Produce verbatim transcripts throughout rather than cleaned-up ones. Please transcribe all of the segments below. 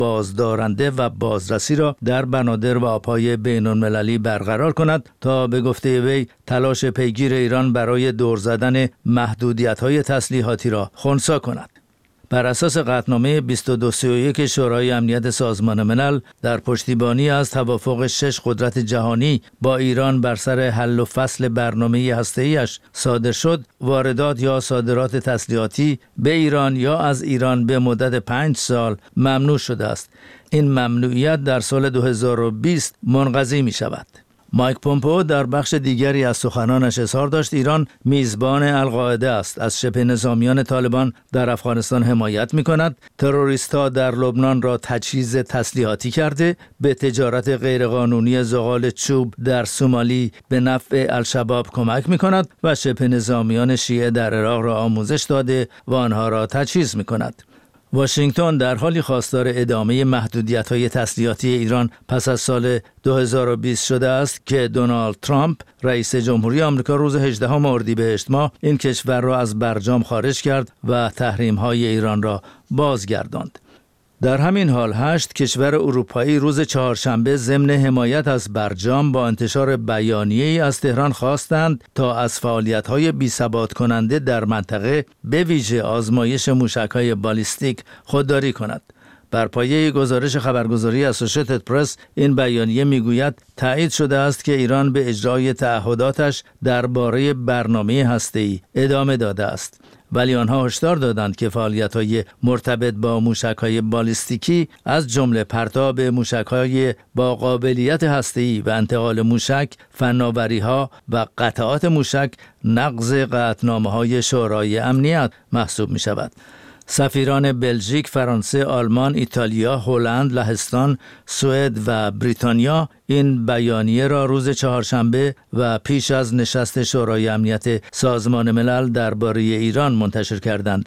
بازدارنده و بازرسی را در بنادر و آبهای بین‌المللی برقرار کند تا به گفته وی تلاش پیگیر ایران برای دور زدن محدودیت‌های تسلیحاتی را خنثی کند. بر اساس قطعنامه بیست و دو سی و یک شورای امنیت سازمان ملل در پشتیبانی از توافق شش قدرت جهانی با ایران بر سر حل و فصل برنامه هسته‌ایش صادر شد، واردات یا صادرات تسلیحاتی به ایران یا از ایران به مدت پنج سال ممنوع شده است. این ممنوعیت در سال دو هزار و بیست منقضی می شود. مایک پومپئو در بخش دیگری از سخنانش اظهار داشت ایران میزبان القاعده است، از شبه نظامیان طالبان در افغانستان حمایت می کند، تروریست‌ها در لبنان را تجهیز تسلیحاتی کرده، به تجارت غیرقانونی زغال چوب در سومالی به نفع الشباب کمک می کند و شبه نظامیان شیعه در عراق را آموزش داده و آنها را تجهیز می کند. واشنگتن در حالی خواستار ادامه محدودیت‌های تسلیحاتی ایران پس از سال دو هزار و بیست شده است که دونالد ترامپ رئیس جمهوری آمریکا روز هجدهم اردیبهشت ماه این کشور را از برجام خارج کرد و تحریم‌های ایران را بازگرداند. در همین حال هشت کشور اروپایی روز چهارشنبه ضمن حمایت از برجام با انتشار بیانیه‌ای از تهران خواستند تا از فعالیت‌های بی‌ثبات کننده در منطقه به ویژه آزمایش موشک‌های بالیستیک خودداری کند. بر پایه گزارش خبرگزاری اسوسییتد پرس این بیانیه میگوید تایید شده است که ایران به اجرای تعهداتش درباره برنامه هسته‌ای ادامه داده است. ولی آنها هشدار دادند که فعالیت‌های مرتبط با موشک‌های بالیستیکی از جمله پرتاب موشک‌های با قابلیت هسته‌ای و انتقال موشک، فناوری‌ها و قطعات موشک نقض قطعنامه‌های شورای امنیت محسوب می‌شود. سفیران بلژیک، فرانسه، آلمان، ایتالیا، هلند، لهستان، سوئد و بریتانیا این بیانیه را روز چهارشنبه و پیش از نشست شورای امنیت سازمان ملل درباره ایران منتشر کردند.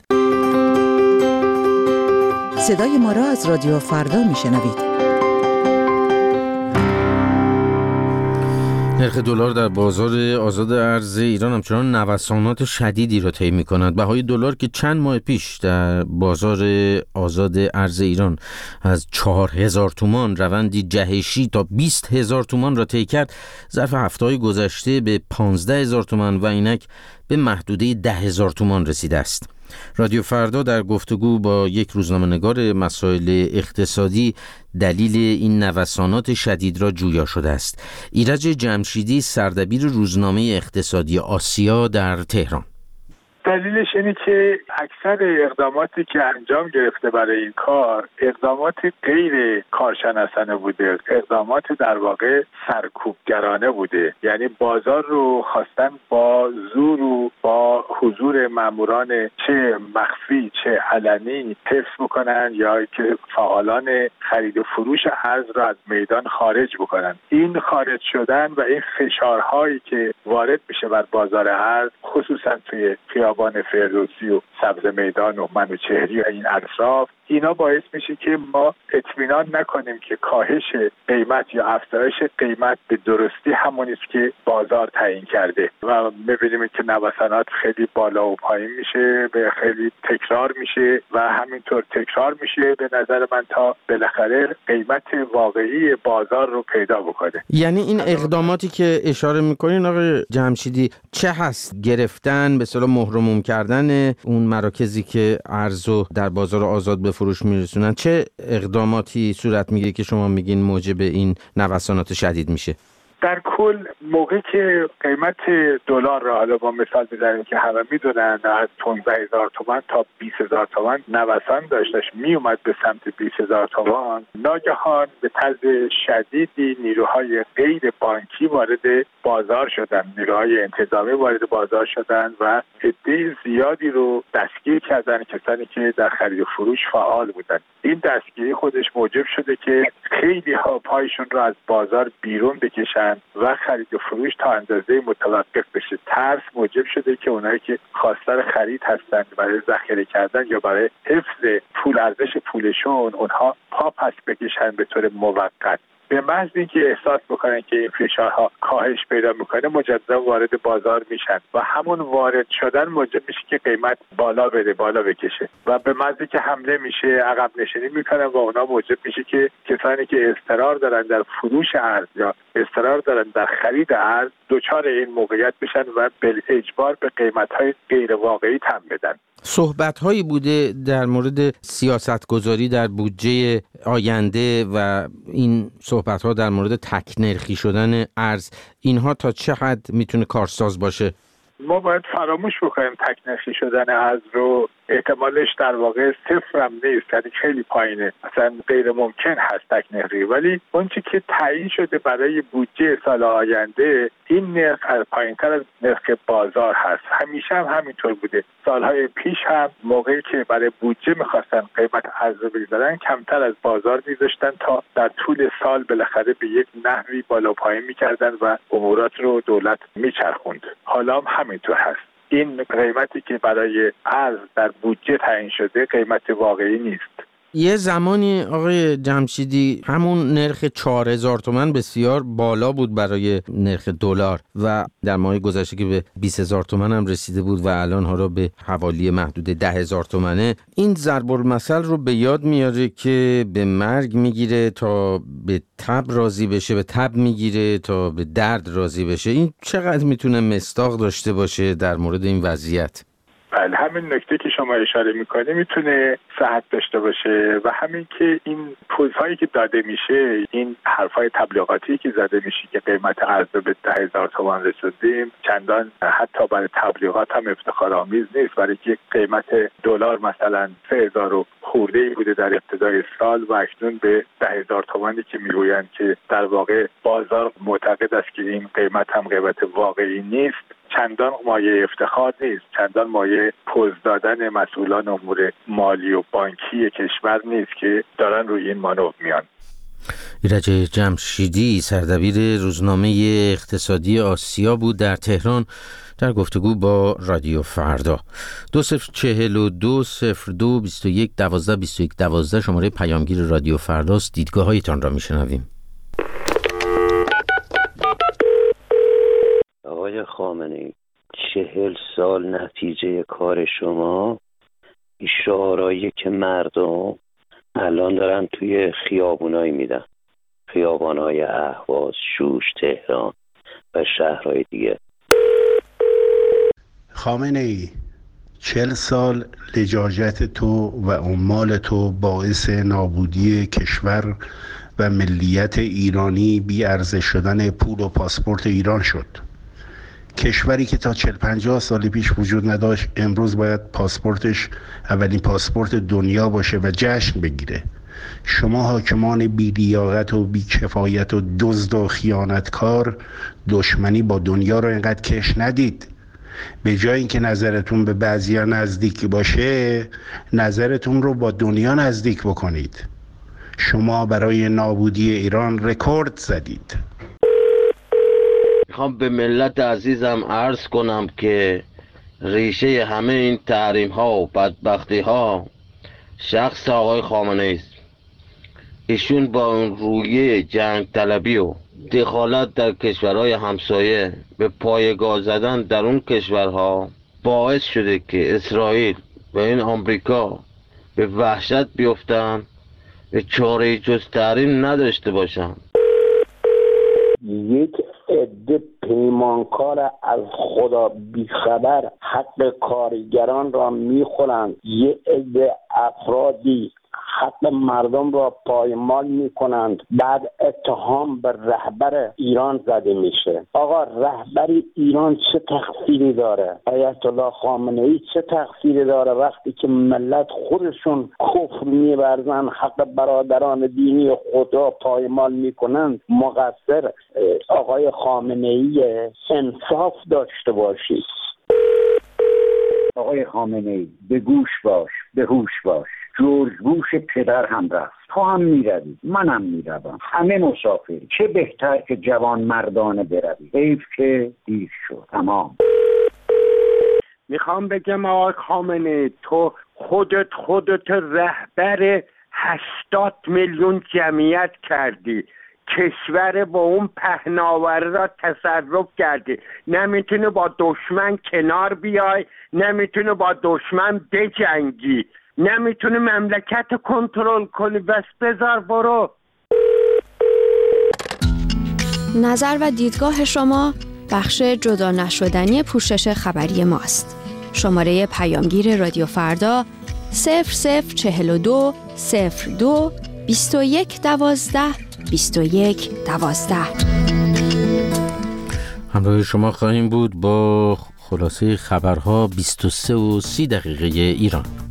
صدای ما را از رادیو فردا میشنوید. نرخ دلار در بازار آزاد ارز ایران همچنان نوسانات شدیدی را طی می‌کند. بهای دلار که چند ماه پیش در بازار آزاد ارز ایران از چهار هزار تومان روندی جهشی تا بیست هزار تومان را طی کرد، ظرف هفته‌های گذشته به پانزده هزار تومان و اینک به محدوده ده هزار تومان رسیده است. رادیو فردا در گفتگو با یک روزنامه‌نگار مسائل اقتصادی دلیل این نوسانات شدید را جویا شده است. ایرج جمشیدی، سردبیر روزنامه اقتصادی آسیا در تهران: دلیلش اینه که اکثر اقداماتی که انجام گرفته برای این کار اقدامات غیر کارشناسانه بوده، اقدامات در واقع سرکوبگرانه بوده. یعنی بازار رو خواستن با زور و با حضور ماموران چه مخفی چه علنی حفظ بکنن یا که فعالان خرید و فروش ارز را از میدان خارج بکنن. این خارج شدن و این فشارهایی که وارد میشه بر بازار ارز، خصوصا توی خیابان فردوسی و سبز میدان و منوچهری و این اطراف، اینا باعث میشه که ما اطمینان نکنیم که کاهش قیمت یا افزایش قیمت به درستی همونی است که بازار تعیین کرده و می‌بینیم که نوسانات خیلی بالا و پایین میشه، به خیلی تکرار میشه و همینطور تکرار میشه به نظر من تا بالاخره قیمت واقعی بازار رو پیدا بکنه. یعنی این اقداماتی که اشاره میکنین آقای جمشیدی چه هست؟ گرفتن به اصطلاح مهرموم کردن اون مراکزی که ارزو در بازار آزاد به فروش میرسونن، چه اقداماتی صورت میگیره که شما میگین موجب این نوسانات شدید میشه؟ در کل موقعی که قیمت دلار را حالا با مثال بزنیم که همه میدونن از پانزده هزار تومان تا بیست هزار تومان نوسان داشتش می اومد به سمت بیست هزار تومان، ناگهان به طرز شدیدی نیروهای غیر بانکی وارد بازار شدن، نیروهای انتظامی وارد بازار شدن و عده زیادی رو دستگیر کردن، کسانی که در خرید و فروش فعال بودن. این دستگیری خودش موجب شده که خیلی ها پایشون رو از بازار بیرون بکشن و خرید و فروش تا اندازه متوقف بشه. ترس موجب شده که اونایی که خواستار خرید هستند برای ذخیره کردن یا برای حفظ پول ارزش پولشون، اونها پا پس بکشن به طور موقت. به محض اینکه احساس بکنن که این فشارها کاهش پیدا میکنه مجددا وارد بازار میشن و همون وارد شدن موجب میشه که قیمت بالا بره، بالا بکشه و به محض که حمله میشه عقب نشینی میکنن و اونا موجب میشه که کسانی که اصرار دارن در فروش ارز یا اصرار دارن در خرید ارز دچار این موقعیت بشن و به اجبار به قیمت‌های غیر واقعی تن بدن. صحبت‌هایی بوده در مورد سیاست‌گذاری در بودجه آینده و این صحبت‌ها در مورد تک‌نرخی شدن ارز، اینها تا چه حد میتونه کارساز باشه؟ ما باید فراموش بکنیم تک‌نرخی شدن ارز رو، احتمالش در واقع صفر هم نیست، یعنی خیلی پایینه، اصلا غیر ممکن هست تک‌نرخی. ولی اون چیزی که تعیین شده برای بودجه سال آینده این نرخ پایین‌تر از نرخ بازار هست. همیشه هم همینطور بوده. سالهای پیش هم موقعی که برای بودجه می‌خواستن قیمت ارز رو بگذارن کمتر از بازار می‌ذاشتن تا در طول سال بالاخره به یک نحوی بالا پایین می‌کردن و امورات رو دولت می‌چرخوند. حالا هم همینطور هست. این قیمتی که برای ارز در بودجه تعیین شده قیمت واقعی نیست. یه زمانی آقای جمشیدی همون نرخ چهار هزار تومان بسیار بالا بود برای نرخ دلار و در ماه گذشته که به بیست هزار تومان هم رسیده بود و الان ها رو به حوالی محدود ده هزار تومانه. این ضرب المثل رو به یاد میاره که به مرگ میگیره تا به تب راضی بشه، به تب میگیره تا به درد راضی بشه. این چقدر میتونه مصداق داشته باشه در مورد این وضعیت؟ بله، همین نکته که شما اشاره میکنی میتونه صحت داشته باشه و همین که این پوزهایی که داده میشه، این حرفای تبلیغاتی که زده میشه که قیمت ارز به ده هزار تومان رسیدیم، چندان حتی برای تبلیغات هم افتخارآمیز نیست، برای که قیمت دلار مثلا سه هزار و خورده‌ای بوده در ابتدای سال و اکنون به ده هزار تومانی که میگویند که در واقع بازار معتقد است که این قیمت هم قیمت واقعی نیست، چندان مایه افتخار نیست، چندان مایه پوز دادن مسئولان امور مالی و بانکی کشور نیست که دارن روی این مانور میان. ایرج جمشیدی سردبیر روزنامه اقتصادی آسیا بود در تهران در گفتگو با رادیو فردا. دو صفر چهل و دو صفر دو بیست و یک دوازده بیست و یک دوازده شماره پیامگیر رادیو فرداست. دیدگاه هایتان را میشنویم. آقای خامنه‌ای، چهل سال نتیجه کار شما این شعارهایی که مردم الان دارن توی خیابونایی میدن، خیابانهای اهواز، شوش، تهران و شهرهای دیگه. خامنه‌ای، چهل سال لجاجت تو و عمال تو باعث نابودی کشور و ملیت ایرانی بی ارزش شدن پول و پاسپورت ایران شد. کشوری که تا چهل پنجاه سال پیش وجود نداشت امروز باید پاسپورتش اولین پاسپورت دنیا باشه و جشن بگیره. شما حاکمان بی لیاقت و بی کفایت و دزد و خیانتکار دشمنی با دنیا رو اینقدر کش ندید. به جای اینکه نظرتون به بعضیا نزدیک باشه، نظرتون رو با دنیا نزدیک بکنید. شما برای نابودی ایران رکورد زدید. میخوام به ملت عزیزم عرض کنم که ریشه همه این تحریم ها و بدبختی ها شخص آقای خامنه‌ای است. ایشون با اون رویه جنگ طلبی و دخالت در کشورهای همسایه به پایه‌گاه زدن در اون کشورها باعث شده که اسرائیل و این آمریکا به وحشت بیفتن، به چاره جز تحریم نداشته باشن. یک عده پیمانکار از خدا بیخبر حق کارگران را میخورند، یک عده افرادی حق مردم را پایمال میکنند، بعد اتهام به رهبر ایران زده میشه. آقا رهبر ایران چه تقصیری داره؟ آیت الله خامنه‌ای چه تقصیری داره وقتی که ملت خودشون کفر میورزن، حق برادران دینی خود را پایمال میکنند؟ مقصر آقای خامنه‌ای. انصاف داشته باشید. آقای خامنه‌ای، به گوش باش، به هوش باش. جورج بوش پدر هم رفت، تو هم میروی، منم میروم، همه مسافر. چه بهتر که جوان مردانه بروی. حیف که دیر شد. تمام. میخوام بگم آقای خامنه‌ای، تو خودت خودت رهبر هشتاد میلیون جمعیت کردی. کشور با اون پهناوره را تصرف کرده، نمیتونه با دشمن کنار بیای، نمیتونه با دشمن بجنگی، نمیتونه مملکت کنترل کنی، بس بذار برو. نظر و دیدگاه شما بخش جدا نشدنی پوشش خبری ماست. شماره پیامگیر رادیو فردا صفر صفر چهل و دو صفر دو بیست و یک دوازده بیست و یک دوازده. همراه شما خواهیم بود با خلاصه خبرها بیست و سه و سی دقیقه ایران.